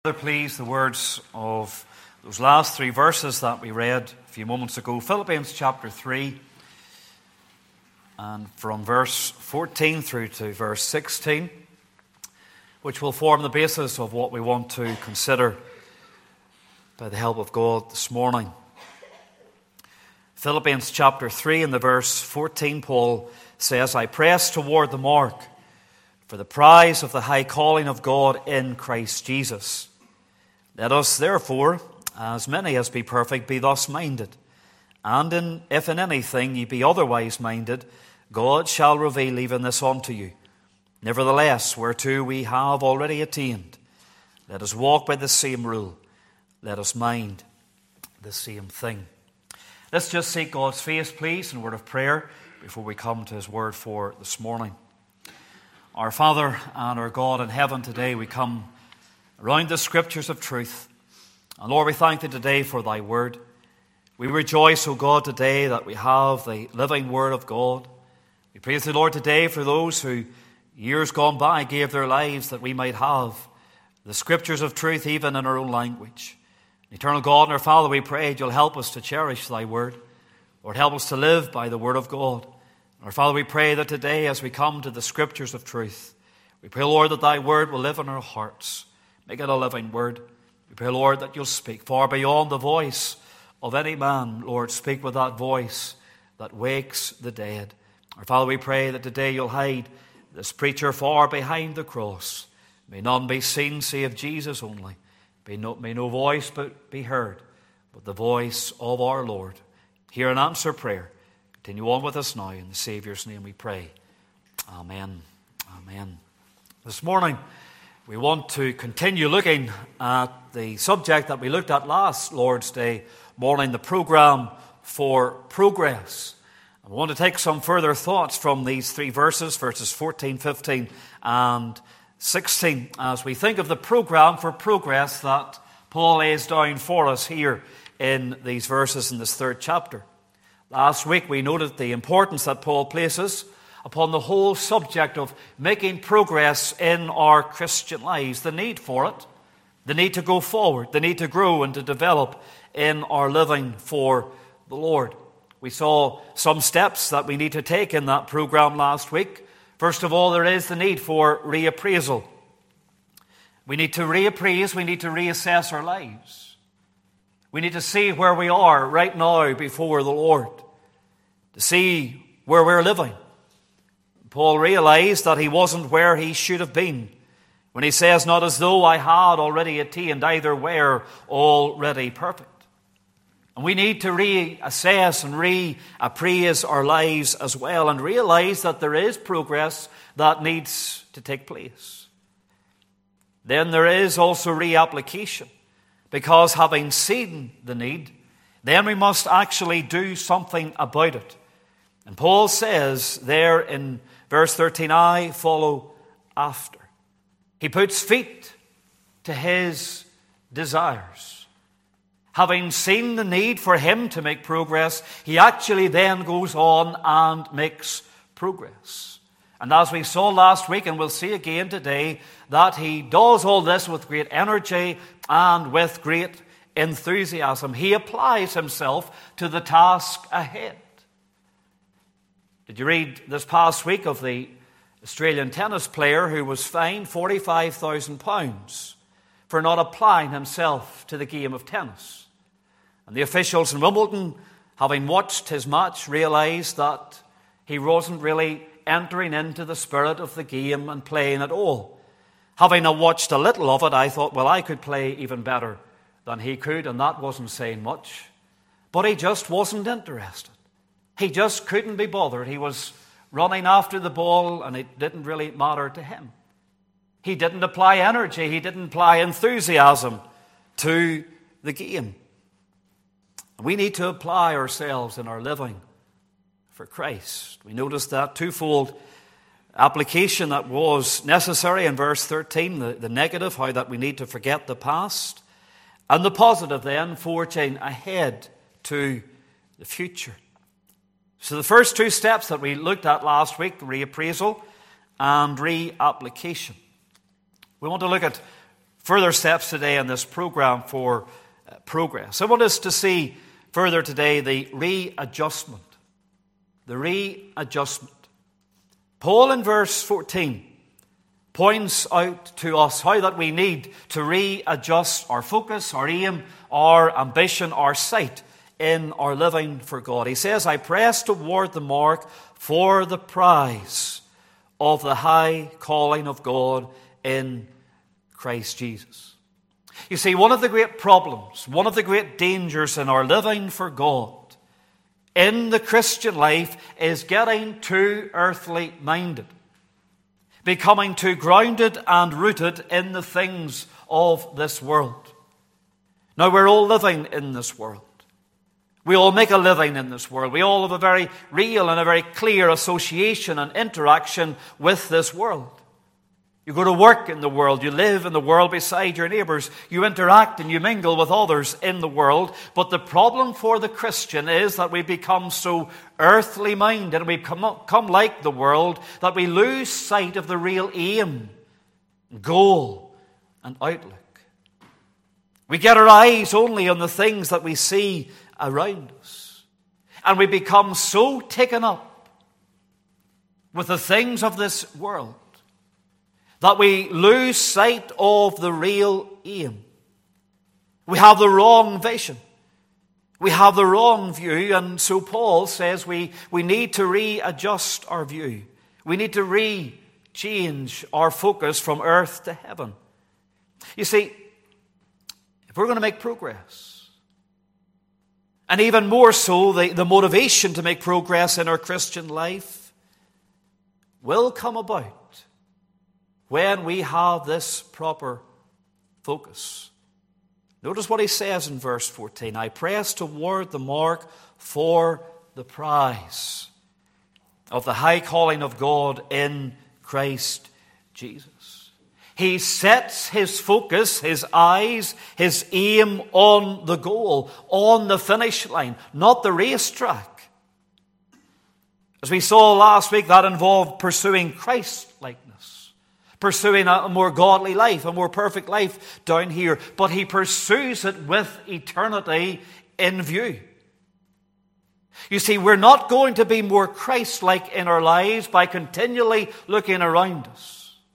Please, the words of those last three verses that we read a few moments ago. Philippians chapter 3, and from verse 14 through to verse 16, which will form the basis of what we want to consider by the help of God this morning. Philippians chapter 3 and the verse 14, Paul says, "I press toward the mark for the prize of the high calling of God in Christ Jesus. Let us therefore, as many as be perfect, be thus minded. And if in anything ye be otherwise minded, God shall reveal even this unto you. Nevertheless, whereto we have already attained, let us walk by the same rule. Let us mind the same thing." Let's just seek God's face, please, in a word of prayer before we come to His word for this morning. Our Father and our God in heaven, today we come around the scriptures of truth. And Lord, we thank Thee today for Thy word. We rejoice, O God, today that we have the living word of God. We praise Thee, Lord, today for those who years gone by gave their lives that we might have the scriptures of truth even in our own language. Eternal God and our Father, we pray You'll help us to cherish Thy word. Lord, help us to live by the word of God. Our Father, we pray that today as we come to the scriptures of truth, we pray, Lord, that Thy word will live in our hearts. Make it a living word. We pray, Lord, that You'll speak far beyond the voice of any man. Lord, speak with that voice that wakes the dead. Our Father, we pray that today You'll hide this preacher far behind the cross. May none be seen save Jesus only. May no voice but be heard, but the voice of our Lord. Hear and answer prayer. Continue on with us now. In the Saviour's name we pray. Amen. Amen. This morning, we want to continue looking at the subject that we looked at last Lord's Day morning, the program for progress. And we want to take some further thoughts from these three verses 14, 15, and 16, as we think of the program for progress that Paul lays down for us here in these verses in this third chapter. Last week we noted the importance that Paul places upon the whole subject of making progress in our Christian lives, the need for it, the need to go forward, the need to grow and to develop in our living for the Lord. We saw some steps that we need to take in that program last week. First of all, there is the need for reappraisal. We need to reappraise, we need to reassess our lives. We need to see where we are right now before the Lord, to see where we're living. Paul realized that he wasn't where he should have been when he says, "Not as though I had already attained, either were already perfect." And we need to reassess and reappraise our lives as well and realize that there is progress that needs to take place. Then there is also reapplication, because having seen the need, then we must actually do something about it. And Paul says there in verse 13, "I follow after." He puts feet to his desires. Having seen the need for him to make progress, he actually then goes on and makes progress. And as we saw last week, and we'll see again today, that he does all this with great energy and with great enthusiasm. He applies himself to the task ahead. Did you read this past week of the Australian tennis player who was fined £45,000 for not applying himself to the game of tennis? And the officials in Wimbledon, having watched his match, realized that he wasn't really entering into the spirit of the game and playing at all. Having watched a little of it, I thought, well, I could play even better than he could, and that wasn't saying much. But he just wasn't interested. He just couldn't be bothered. He was running after the ball, and it didn't really matter to him. He didn't apply energy. He didn't apply enthusiasm to the game. We need to apply ourselves in our living for Christ. We noticed that twofold application that was necessary in verse 13, the negative, how that we need to forget the past, and the positive then, forging ahead to the future. So the first two steps that we looked at last week, reappraisal and reapplication. We want to look at further steps today in this program for progress. I want us to see further today the readjustment. The readjustment. Paul in verse 14 points out to us how that we need to readjust our focus, our aim, our ambition, our sight in our living for God. He says, I press toward the mark for the prize of the high calling of God in Christ Jesus. You see, one of the great problems, one of the great dangers in our living for God in the Christian life is getting too earthly minded, becoming too grounded and rooted in the things of this world. Now, we're all living in this world. We all make a living in this world. We all have a very real and a very clear association and interaction with this world. You go to work in the world. You live in the world beside your neighbors. You interact and you mingle with others in the world. But the problem for the Christian is that we become so earthly minded and we come like the world that we lose sight of the real aim, goal, and outlook. We get our eyes only on the things that we see around us. And we become so taken up with the things of this world that we lose sight of the real aim. We have the wrong vision. We have the wrong view. And so Paul says we need to readjust our view. We need to change our focus from earth to heaven. You see, if we're going to make progress, and even more so, the motivation to make progress in our Christian life will come about when we have this proper focus. Notice what he says in verse 14. I press toward the mark for the prize of the high calling of God in Christ Jesus. He sets his focus, his eyes, his aim on the goal, on the finish line, not the racetrack. As we saw last week, that involved pursuing Christ-likeness, pursuing a more godly life, a more perfect life down here. But he pursues it with eternity in view. You see, we're not going to be more Christ-like in our lives by continually looking around us.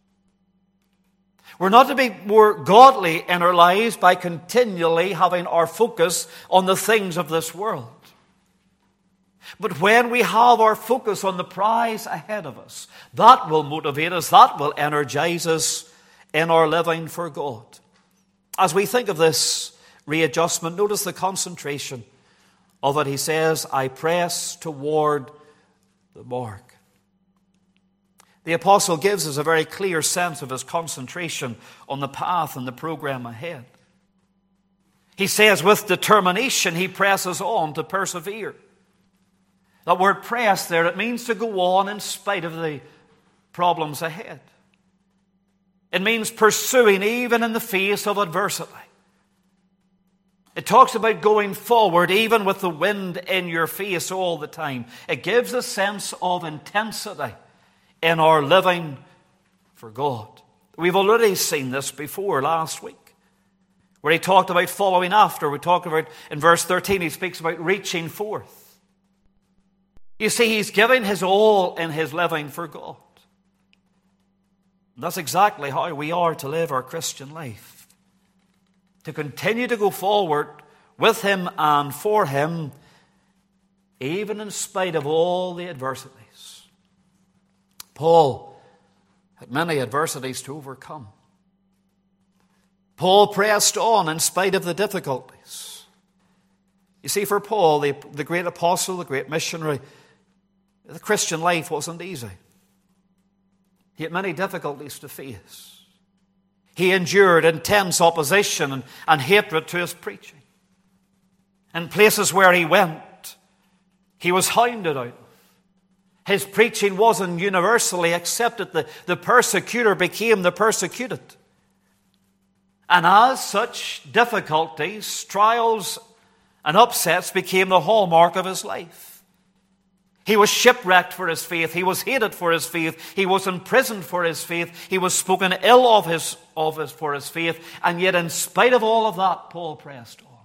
We're not to be more godly in our lives by continually having our focus on the things of this world. But when we have our focus on the prize ahead of us, that will motivate us, that will energize us in our living for God. As we think of this readjustment, notice the concentration of it. He says, I press toward the mark. The apostle gives us a very clear sense of his concentration on the path and the program ahead. He says with determination he presses on to persevere. That word press there, it means to go on in spite of the problems ahead. It means pursuing even in the face of adversity. It talks about going forward even with the wind in your face all the time. It gives a sense of intensity in our living for God. We've already seen this before last week, where he talked about following after. We talked about, in verse 13, he speaks about reaching forth. You see, he's giving his all in his living for God. And that's exactly how we are to live our Christian life. To continue to go forward with him and for him, even in spite of all the adversities. Paul had many adversities to overcome. Paul pressed on in spite of the difficulties. You see, for Paul, the great apostle, the great missionary, the Christian life wasn't easy. He had many difficulties to face. He endured intense opposition and hatred to his preaching. In places where he went, he was hounded out. His preaching wasn't universally accepted. The persecutor became the persecuted. And as such, difficulties, trials, and upsets became the hallmark of his life. He was shipwrecked for his faith. He was hated for his faith. He was imprisoned for his faith. He was spoken ill of for his faith. And yet, in spite of all of that, Paul pressed on.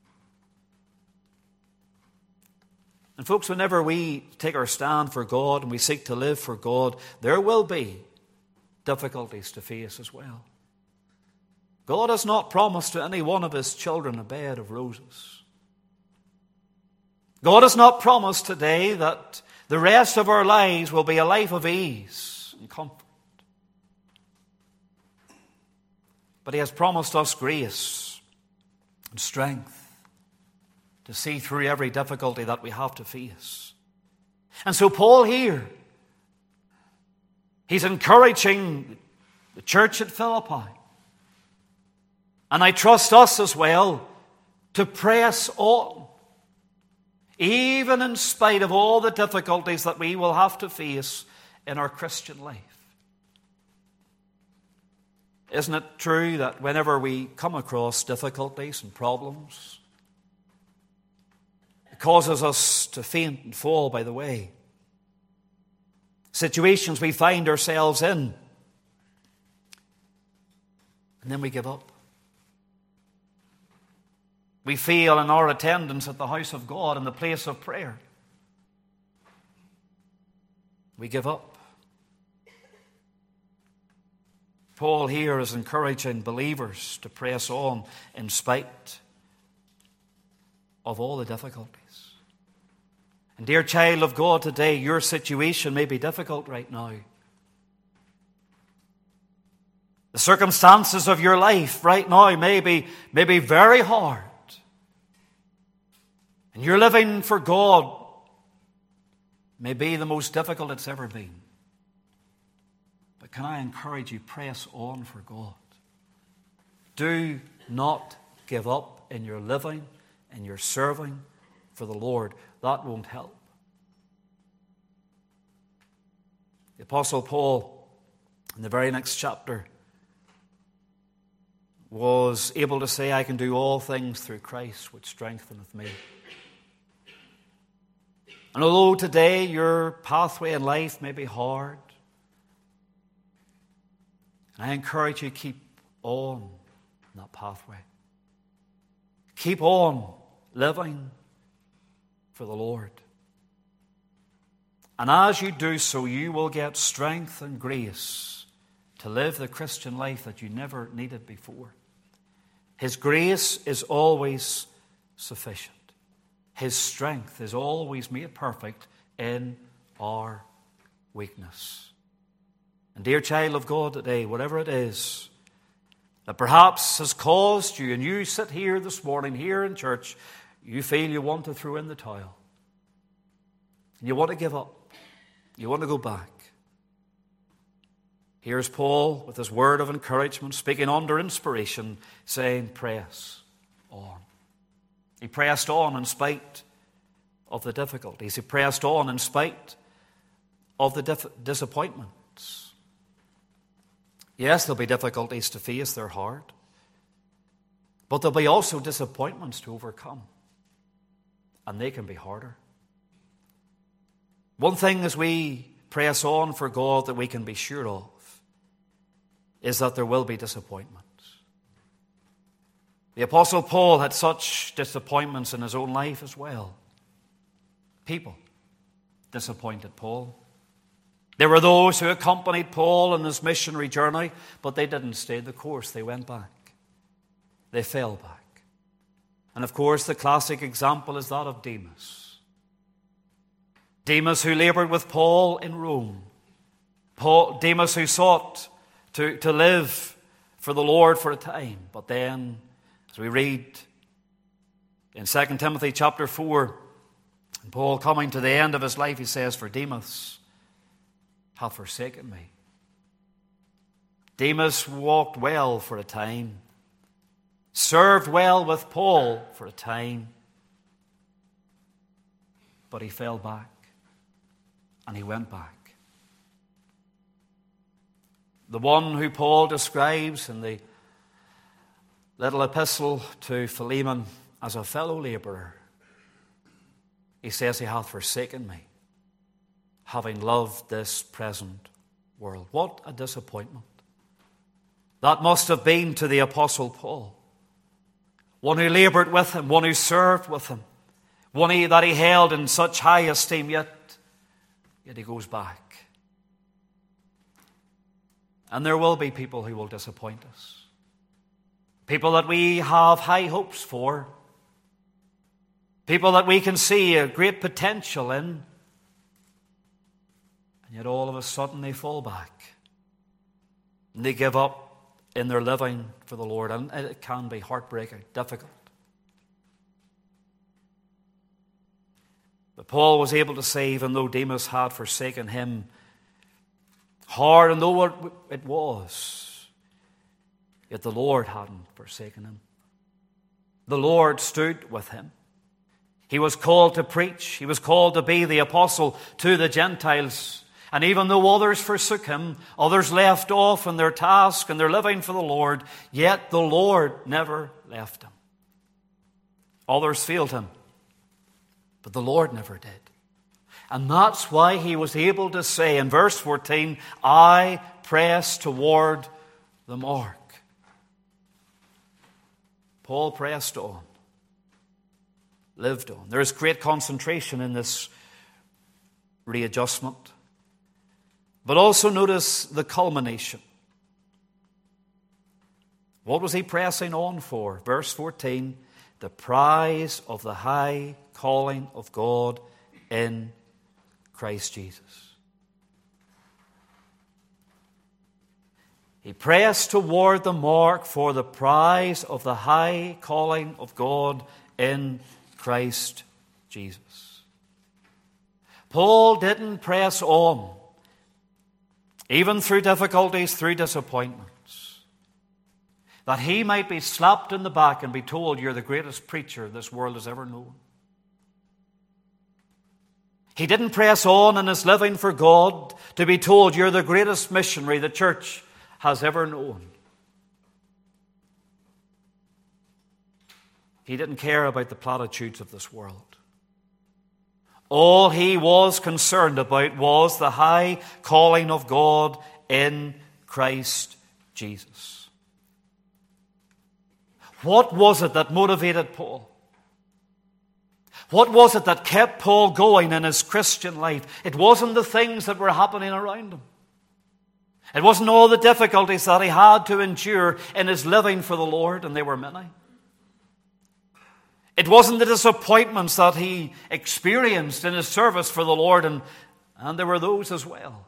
And folks, whenever we take our stand for God and we seek to live for God, there will be difficulties to face as well. God has not promised to any one of his children a bed of roses. God has not promised today that the rest of our lives will be a life of ease and comfort. But he has promised us grace and strength to see through every difficulty that we have to face. And so Paul here, he's encouraging the church at Philippi. And I trust us as well to press on, even in spite of all the difficulties that we will have to face in our Christian life. Isn't it true that whenever we come across difficulties and problems, it causes us to faint and fall by the way? Situations we find ourselves in, and then we give up. We fail in our attendance at the house of God, in the place of prayer. We give up. Paul here is encouraging believers to press on in spite of all the difficulties. And dear child of God, today your situation may be difficult right now. The circumstances of your life right now may be very hard. And your living for God may be the most difficult it's ever been. But can I encourage you, press on for God. Do not give up in your living and your serving for the Lord. That won't help. The Apostle Paul, in the very next chapter, was able to say, I can do all things through Christ, which strengtheneth me. And although today your pathway in life may be hard, I encourage you to keep on that pathway. Keep on living for the Lord. And as you do so, you will get strength and grace to live the Christian life that you never needed before. His grace is always sufficient. His strength is always made perfect in our weakness. And dear child of God today, whatever it is that perhaps has caused you, and you sit here this morning, here in church, you feel you want to throw in the towel. And you want to give up. You want to go back. Here's Paul with his word of encouragement, speaking under inspiration, saying, press on. He pressed on in spite of the difficulties. He pressed on in spite of the disappointments. Yes, there'll be difficulties to face, they're hard. But there'll be also disappointments to overcome. And they can be harder. One thing as we press on for God that we can be sure of is that there will be disappointments. The Apostle Paul had such disappointments in his own life as well. People disappointed Paul. There were those who accompanied Paul in his missionary journey, but they didn't stay the course. They went back. They fell back. And of course, the classic example is that of Demas. Demas who labored with Paul in Rome. Demas who sought to live for the Lord for a time, but then, as we read in 2 Timothy chapter 4, and Paul coming to the end of his life, he says, for Demas hath forsaken me. Demas walked well for a time, served well with Paul for a time, but he fell back, and he went back. The one who Paul describes in the little epistle to Philemon as a fellow laborer, he says he hath forsaken me. having loved this present world. What a disappointment that must have been to the Apostle Paul. One who labored with him, one who served with him, one that he held in such high esteem, yet he goes back. And there will be people who will disappoint us. People that we have high hopes for. People that we can see a great potential in. And yet all of a sudden they fall back. And they give up in their living for the Lord. And it can be heartbreaking, difficult. But Paul was able to say, even though Demas had forsaken him, hard and though it was, yet the Lord hadn't forsaken him. The Lord stood with him. He was called to preach. He was called to be the apostle to the Gentiles. And even though others forsook him, others left off in their task and their living for the Lord, yet the Lord never left him. Others failed him, but the Lord never did. And that's why he was able to say in verse 14, I press toward the mark. Paul pressed on, lived on. There is great concentration in this readjustment. But also notice the culmination. What was he pressing on for? Verse 14, the prize of the high calling of God in Christ Jesus. He pressed toward the mark for the prize of the high calling of God in Christ Jesus. Paul didn't press on, even through difficulties, through disappointments, that he might be slapped in the back and be told, you're the greatest preacher this world has ever known. He didn't press on in his living for God to be told, you're the greatest missionary the church has ever known. He didn't care about the platitudes of this world. All he was concerned about was the high calling of God in Christ Jesus. What was it that motivated Paul? What was it that kept Paul going in his Christian life? It wasn't the things that were happening around him. It wasn't all the difficulties that he had to endure in his living for the Lord, and they were many. It wasn't the disappointments that he experienced in his service for the Lord, and there were those as well.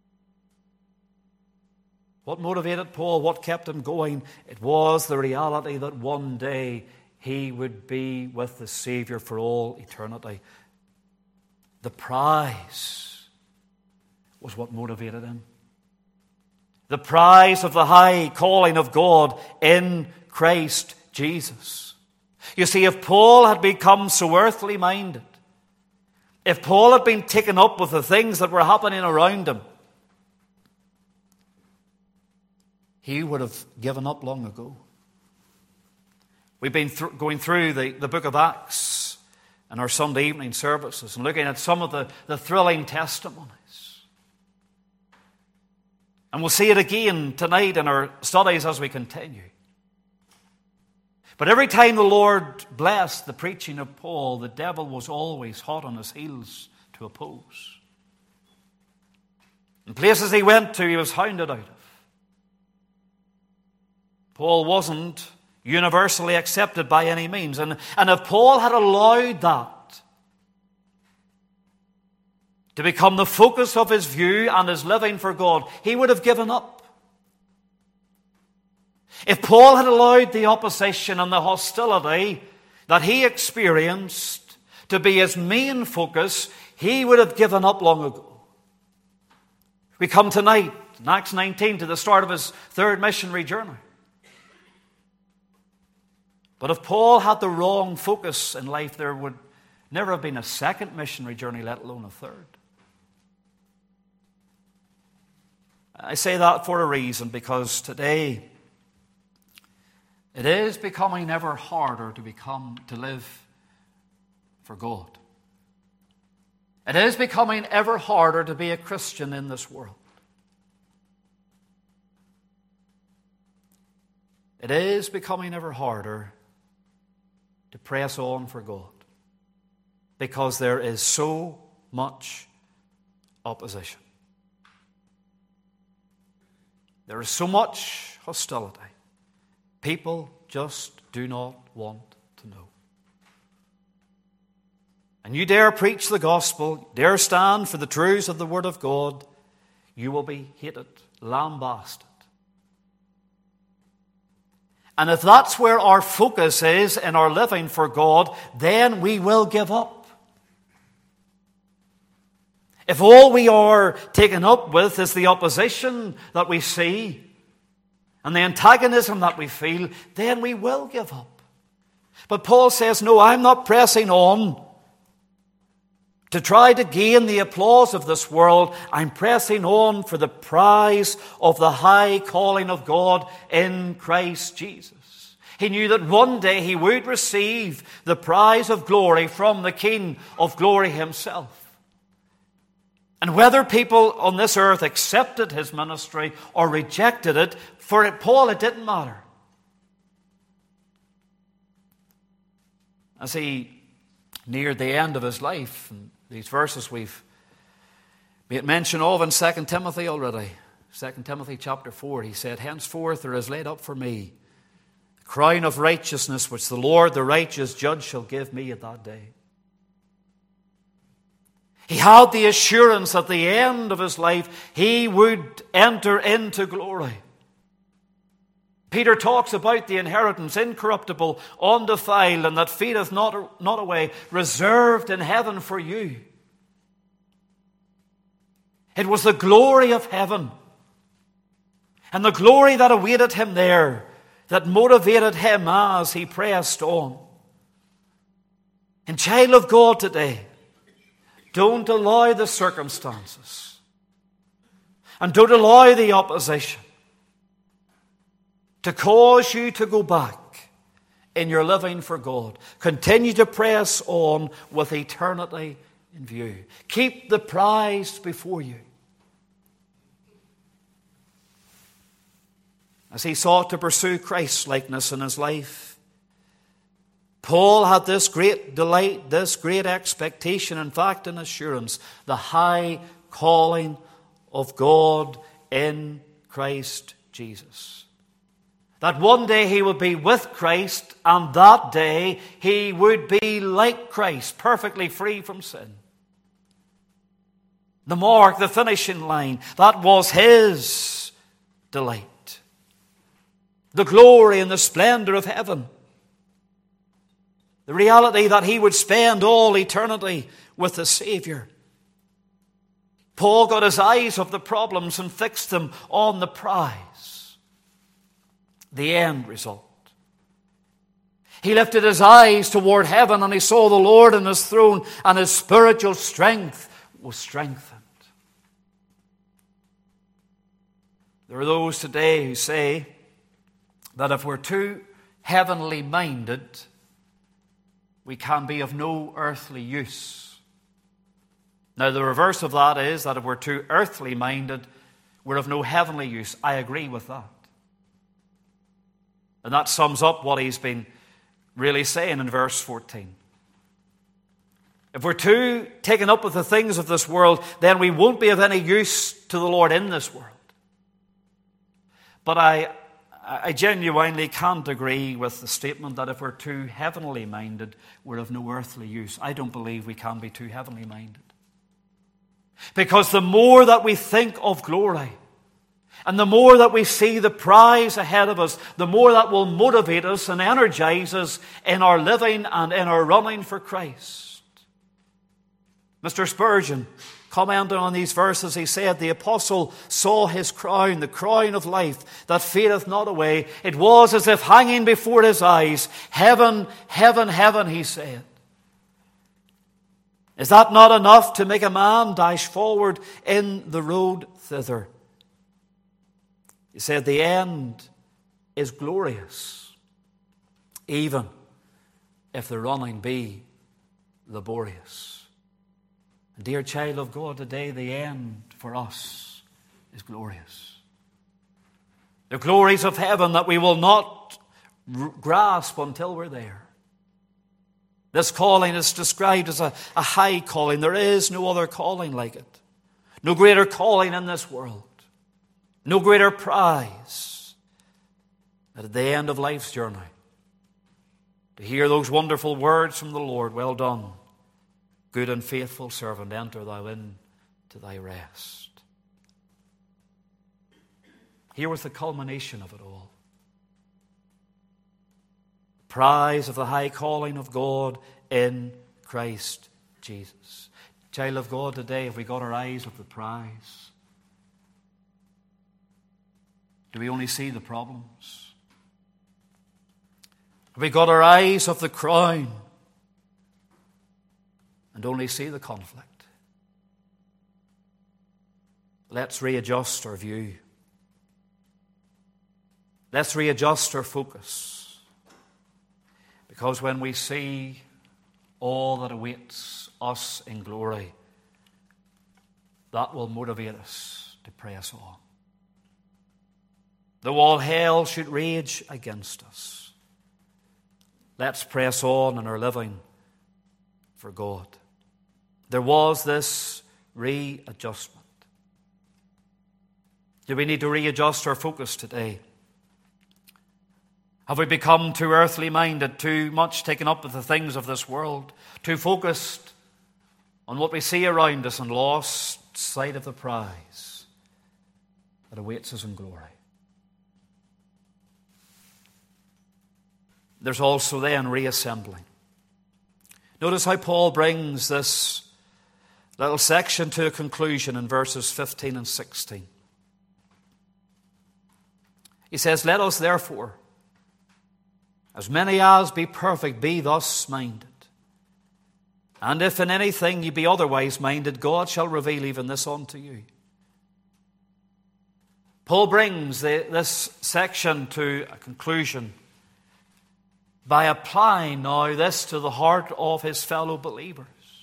What motivated Paul? What kept him going? It was the reality that one day he would be with the Savior for all eternity. The prize was what motivated him. The prize of the high calling of God in Christ Jesus. You see, if Paul had become so earthly minded, if Paul had been taken up with the things that were happening around him, he would have given up long ago. We've been going through the book of Acts in our Sunday evening services and looking at some of the thrilling testimonies. And we'll see it again tonight in our studies as we continue. But every time the Lord blessed the preaching of Paul, the devil was always hot on his heels to oppose. In places he went to, he was hounded out of. Paul wasn't universally accepted by any means. And if Paul had allowed that to become the focus of his view and his living for God, he would have given up. If Paul had allowed the opposition and the hostility that he experienced to be his main focus, he would have given up long ago. We come tonight, in Acts 19, to the start of his third missionary journey. But if Paul had the wrong focus in life, there would never have been a second missionary journey, let alone a third. I say that for a reason, because today it is becoming ever harder to live for God. It is becoming ever harder to be a Christian in this world. It is becoming ever harder to press on for God because there is so much opposition. There is so much hostility. People just do not want to know. And you dare preach the gospel, dare stand for the truths of the Word of God, you will be hated, lambasted. And if that's where our focus is in our living for God, then we will give up. If all we are taken up with is the opposition that we see and the antagonism that we feel, then we will give up. But Paul says, no, I'm not pressing on to try to gain the applause of this world. I'm pressing on for the prize of the high calling of God in Christ Jesus. He knew that one day he would receive the prize of glory from the King of glory himself. And whether people on this earth accepted his ministry or rejected it, for Paul it didn't matter. As he neared the end of his life, and these verses we've made mention of in 2 Timothy already. 2 Timothy chapter 4, he said, henceforth there is laid up for me the crown of righteousness, which the Lord, the righteous judge, shall give me at that day. He had the assurance at the end of his life he would enter into glory. Peter talks about the inheritance, incorruptible, undefiled, and that fadeth not away, reserved in heaven for you. It was the glory of heaven and the glory that awaited him there that motivated him as he pressed on. And child of God today, don't allow the circumstances and don't allow the opposition to cause you to go back in your living for God. Continue to press on with eternity in view. Keep the prize before you. As he sought to pursue Christ's likeness in his life, Paul had this great delight, this great expectation, in fact an assurance, the high calling of God in Christ Jesus. That one day he would be with Christ, and that day he would be like Christ, perfectly free from sin. The mark, the finishing line, that was his delight. The glory and the splendor of heaven. The reality that he would spend all eternity with the Savior. Paul got his eyes off the problems and fixed them on the prize. The end result. He lifted his eyes toward heaven and he saw the Lord on his throne, and his spiritual strength was strengthened. There are those today who say that if we're too heavenly minded, we can be of no earthly use. Now, the reverse of that is that if we're too earthly minded, we're of no heavenly use. I agree with that. And that sums up what he's been really saying in verse 14. If we're too taken up with the things of this world, then we won't be of any use to the Lord in this world. But I genuinely can't agree with the statement that if we're too heavenly minded, we're of no earthly use. I don't believe we can be too heavenly minded. Because the more that we think of glory, and the more that we see the prize ahead of us, the more that will motivate us and energize us in our living and in our running for Christ. Mr. Spurgeon, commenting on these verses, he said, the apostle saw his crown, the crown of life that fadeth not away. It was as if hanging before his eyes. Heaven, heaven, heaven, he said. Is that not enough to make a man dash forward in the road thither? He said, the end is glorious, even if the running be laborious. And dear child of God, today the end for us is glorious. The glories of heaven that we will not grasp until we're there. This calling is described as a high calling. There is no other calling like it. No greater calling in this world. No greater prize than at the end of life's journey to hear those wonderful words from the Lord, well done, good and faithful servant, enter thou into thy rest. Here was the culmination of it all. Prize of the high calling of God in Christ Jesus. Child of God, today, have we got our eyes of the prize? Do we only see the problems? Have we got our eyes of the crown and only see the conflict? Let's readjust our view. Let's readjust our focus. Because when we see all that awaits us in glory, that will motivate us to press on. Though all hell should rage against us, let's press on in our living for God. There was this readjustment. Do we need to readjust our focus today? Have we become too earthly minded, too much taken up with the things of this world, too focused on what we see around us and lost sight of the prize that awaits us in glory? There's also then reassembling. Notice how Paul brings this little section to a conclusion in verses 15 and 16. He says, let us therefore, as many as be perfect, be thus minded. And if in anything ye be otherwise minded, God shall reveal even this unto you. Paul brings this section to a conclusion by applying now this to the heart of his fellow believers.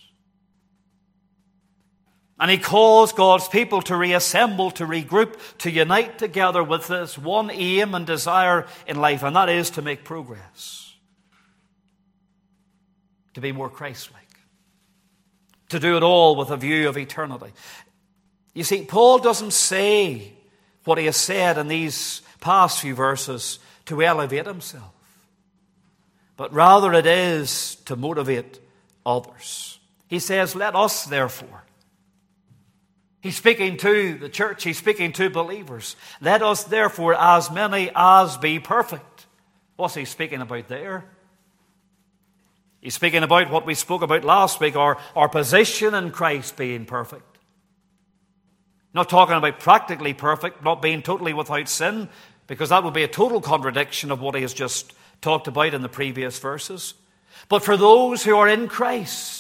And he calls God's people to reassemble, to regroup, to unite together with this one aim and desire in life, and that is to make progress. To be more Christ-like. To do it all with a view of eternity. You see, Paul doesn't say what he has said in these past few verses to elevate himself, but rather it is to motivate others. He says, let us therefore. He's speaking to the church. He's speaking to believers. Let us therefore, as many as be perfect. What's he speaking about there? He's speaking about what we spoke about last week, our position in Christ being perfect. Not talking about practically perfect, not being totally without sin, because that would be a total contradiction of what he has just talked about in the previous verses. But for those who are in Christ,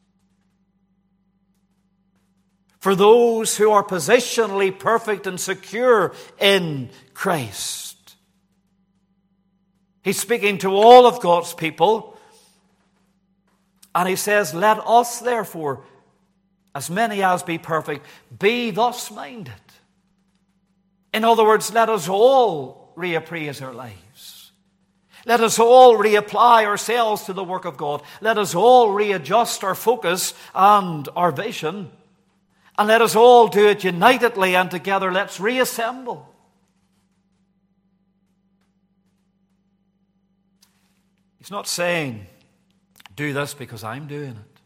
for those who are positionally perfect and secure in Christ. He's speaking to all of God's people, and he says, let us therefore, as many as be perfect, be thus minded. In other words, let us all reappraise our lives. Let us all reapply ourselves to the work of God. Let us all readjust our focus and our vision. And let us all do it unitedly and together. Let's reassemble. He's not saying, do this because I'm doing it.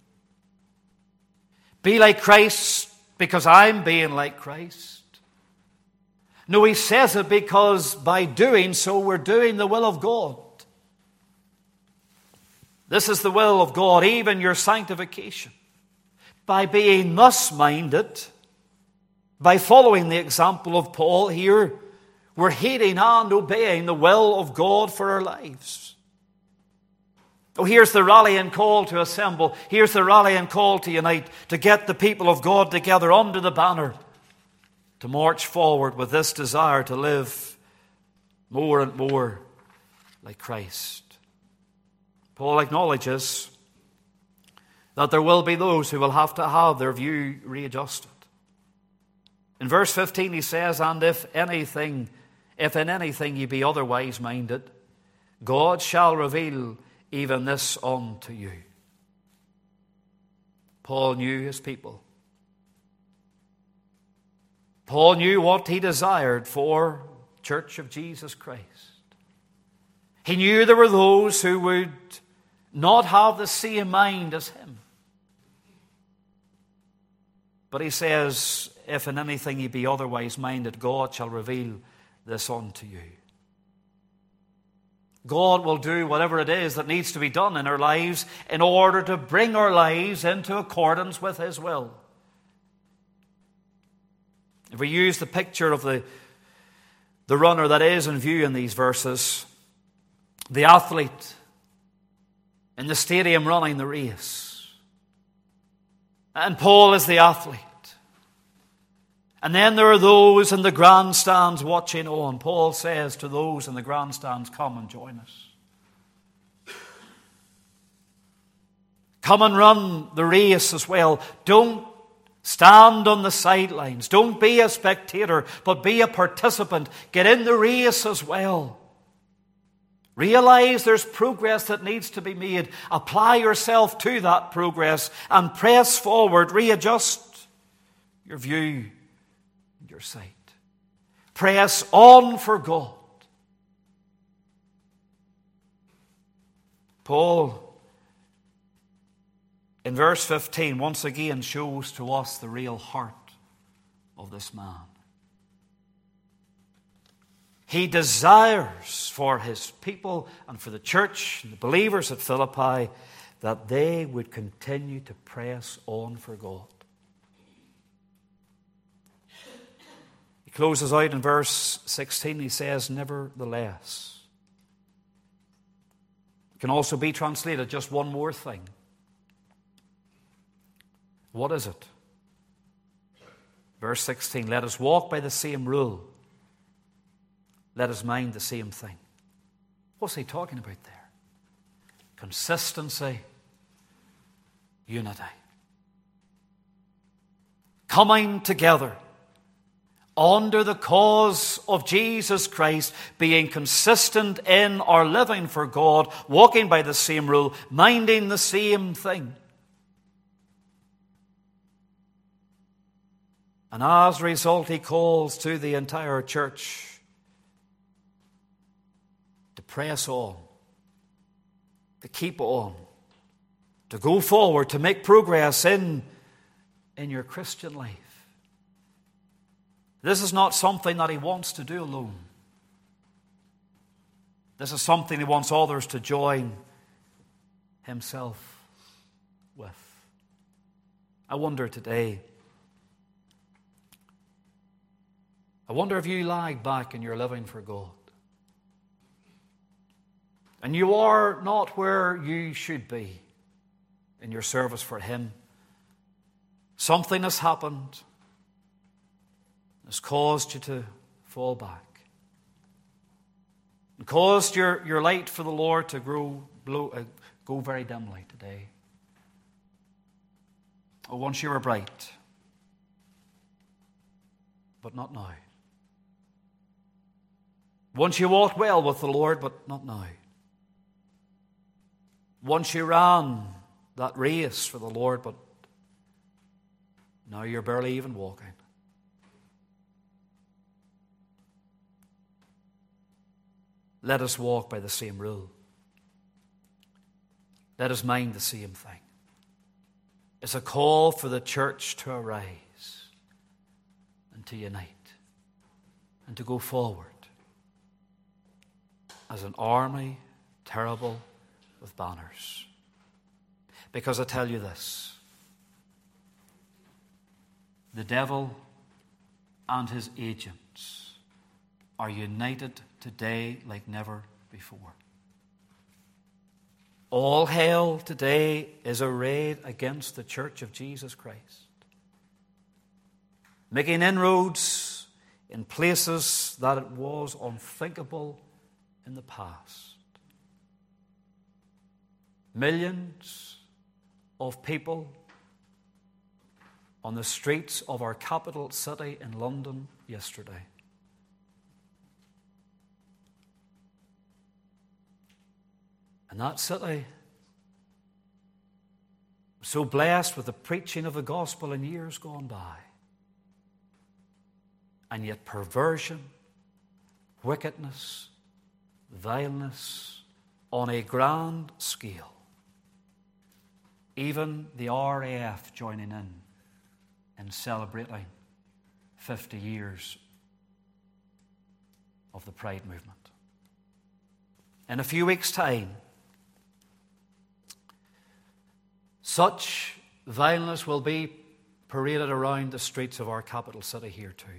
Be like Christ because I'm being like Christ. No, he says it because by doing so, we're doing the will of God. This is the will of God, even your sanctification. By being thus minded, by following the example of Paul here, we're heeding and obeying the will of God for our lives. Oh, here's the rallying call to assemble. Here's the rallying call to unite, to get the people of God together under the banner, to march forward with this desire to live more and more like Christ. Paul acknowledges that there will be those who will have to have their view readjusted. In verse 15 he says, "And if in anything ye be otherwise minded, God shall reveal even this unto you." Paul knew his people. Paul knew what he desired for the Church of Jesus Christ. He knew there were those who would not have the same mind as him. But he says, "If in anything ye be otherwise minded, God shall reveal this unto you." God will do whatever it is that needs to be done in our lives in order to bring our lives into accordance with His will. If we use the picture of the runner that is in view in these verses, the athlete in the stadium running the race, and Paul is the athlete. And then there are those in the grandstands watching on. Paul says to those in the grandstands, "Come and join us. Come and run the race as well. Don't stand on the sidelines. Don't be a spectator, but be a participant. Get in the race as well. Realize there's progress that needs to be made. Apply yourself to that progress and press forward. Readjust your view, your sight. Press on for God." Paul, in verse 15, once again shows to us the real heart of this man. He desires for his people and for the church and the believers at Philippi that they would continue to press on for God. He closes out in verse 16. He says, "Nevertheless." It can also be translated, "just one more thing." What is it? Verse 16, "Let us walk by the same rule. Let us mind the same thing." What's he talking about there? Consistency, unity. Coming together under the cause of Jesus Christ, being consistent in our living for God, walking by the same rule, minding the same thing. And as a result, he calls to the entire church to press on, to keep on, to go forward, to make progress in your Christian life. This is not something that he wants to do alone. This is something he wants others to join himself with. I wonder today, if you lag back in your living for God, and you are not where you should be in your service for Him. Something has happened, has caused you to fall back, and caused your light for the Lord to go very dimly today. Oh, once you were bright, but not now. Once you walked well with the Lord, but not now. Once you ran that race for the Lord, but now you're barely even walking. Let us walk by the same rule. Let us mind the same thing. It's a call for the church to arise and to unite and to go forward as an army, terrible with banners. Because I tell you this, the devil and his agents are united today like never before. All hell today is arrayed against the Church of Jesus Christ, making inroads in places that it was unthinkable in the past. Millions of people on the streets of our capital city in London yesterday. And that city was so blessed with the preaching of the gospel in years gone by. And yet perversion, wickedness, vileness on a grand scale. Even the RAF joining in celebrating 50 years of the Pride movement. In a few weeks' time, such vileness will be paraded around the streets of our capital city here too.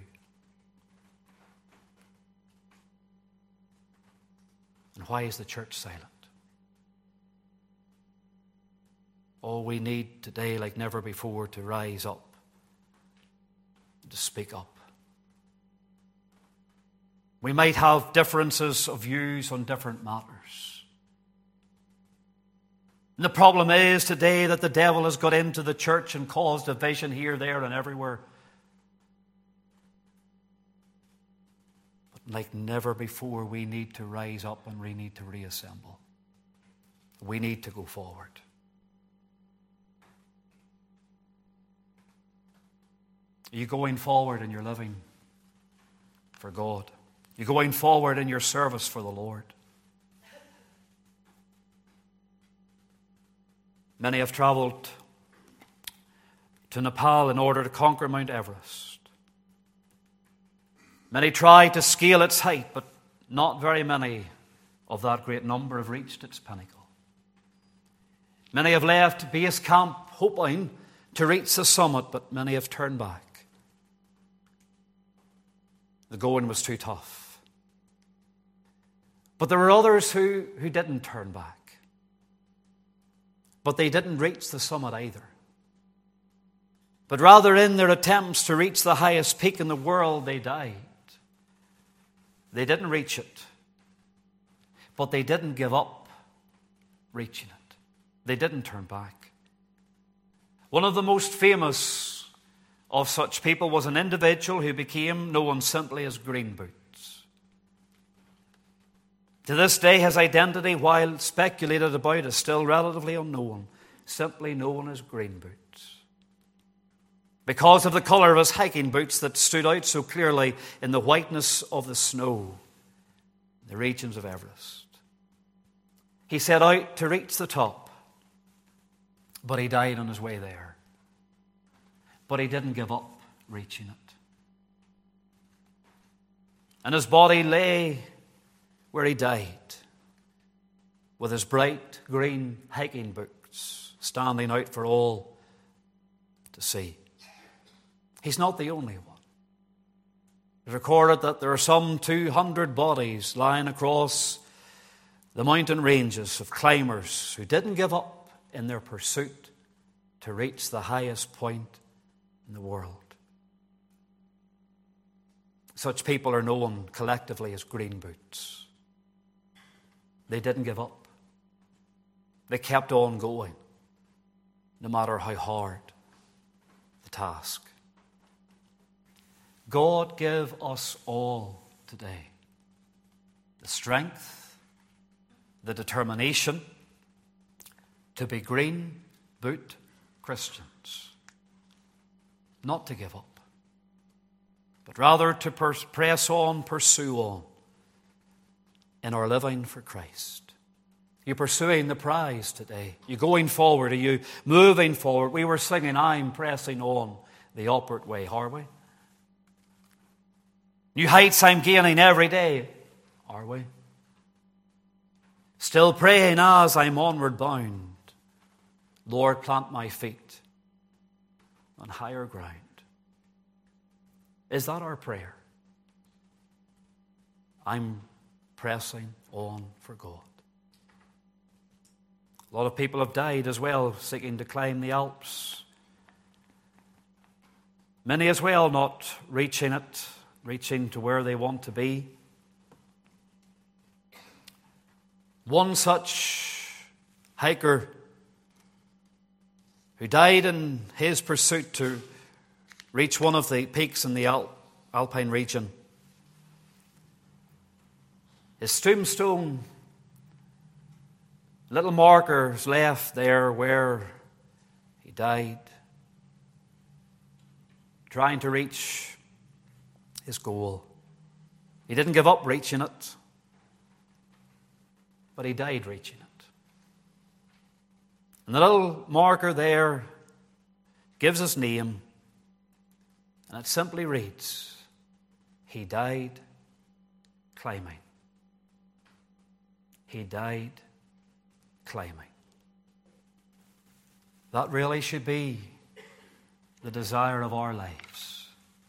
And why is the church silent? Oh, we need today, like never before, to rise up, to speak up. We might have differences of views on different matters. And the problem is today that the devil has got into the church and caused division here, there, and everywhere. But like never before, we need to rise up and we need to reassemble. We need to go forward. Are you going forward in your living for God? Are you going forward in your service for the Lord? Many have traveled to Nepal in order to conquer Mount Everest. Many tried to scale its height, but not very many of that great number have reached its pinnacle. Many have left base camp hoping to reach the summit, but many have turned back. The going was too tough. But there were others who didn't turn back. But they didn't reach the summit either. But rather, in their attempts to reach the highest peak in the world, they died. They didn't reach it. But they didn't give up reaching it. They didn't turn back. One of the most famous of such people was an individual who became known simply as Green Boots. To this day, his identity, while speculated about, is still relatively unknown, simply known as Green Boots. Because of the colour of his hiking boots that stood out so clearly in the whiteness of the snow, in the regions of Everest. He set out to reach the top, but he died on his way there. But he didn't give up reaching it. And his body lay where he died, with his bright green hiking boots standing out for all to see. He's not the only one. It's recorded that there are some 200 bodies lying across the mountain ranges of climbers who didn't give up in their pursuit to reach the highest point in the world. Such people are known collectively as Green Boots. They didn't give up. They kept on going, no matter how hard the task. God give us all today the strength, the determination to be Green Boot Christians. Not to give up, but rather to press on, pursue on in our living for Christ. Are you pursuing the prize today? Are you going forward? Are you moving forward? We were singing, I'm pressing on the upward way, are we? New heights I'm gaining every day, are we? Still praying as I'm onward bound, Lord, plant my feet on higher ground. Is that our prayer? I'm pressing on for God. A lot of people have died as well, seeking to climb the Alps. Many as well not reaching it, reaching to where they want to be. One such hiker who died in his pursuit to reach one of the peaks in the Alpine region. His tombstone, little markers left there where he died, trying to reach his goal. He didn't give up reaching it, but he died reaching it. And the little marker there gives his name, and it simply reads, he died climbing. He died climbing. That really should be the desire of our lives,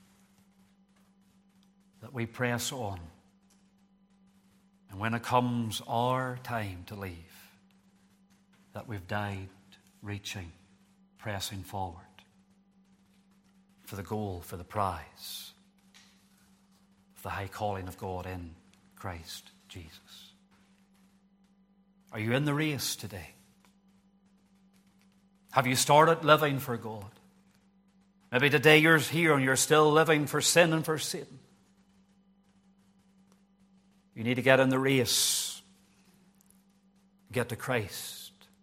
that we press on. And when it comes our time to leave, that we've died reaching, pressing forward for the goal, for the prize of the high calling of God in Christ Jesus. Are you in the race today? Have you started living for God? Maybe today you're here and you're still living for sin and for Satan. You need to get in the race, get to Christ.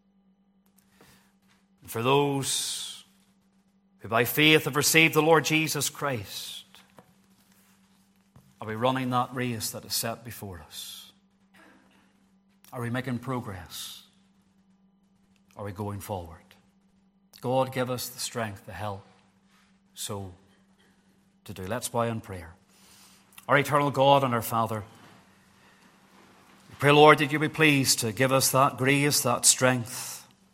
And for those who by faith have received the Lord Jesus Christ, are we running that race that is set before us? Are we making progress? Are we going forward? God, give us the strength, the help, so to do. Let's bow in prayer. Our eternal God and our Father, we pray, Lord, that you be pleased to give us that grace, that strength,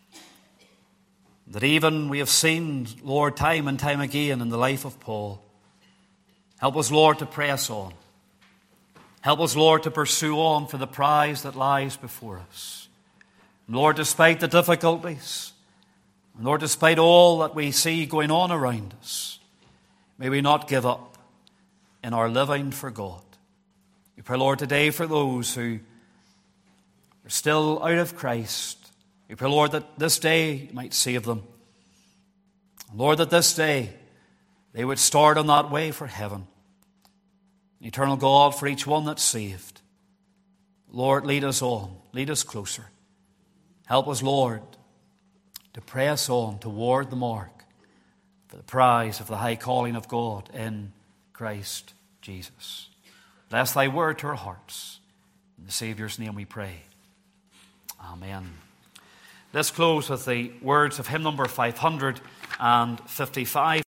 that even we have seen, Lord, time and time again in the life of Paul. Help us, Lord, to press on. Help us, Lord, to pursue on for the prize that lies before us. And Lord, despite the difficulties, and Lord, despite all that we see going on around us, may we not give up in our living for God. We pray, Lord, today for those who are still out of Christ. We pray, Lord, that this day might save them. Lord, that this day they would start on that way for heaven. Eternal God, for each one that's saved, Lord, lead us on, lead us closer. Help us, Lord, to press on toward the mark for the prize of the high calling of God in Christ Jesus. Bless thy word to our hearts. In the Saviour's name we pray. Amen. Let's close with the words of hymn number 555.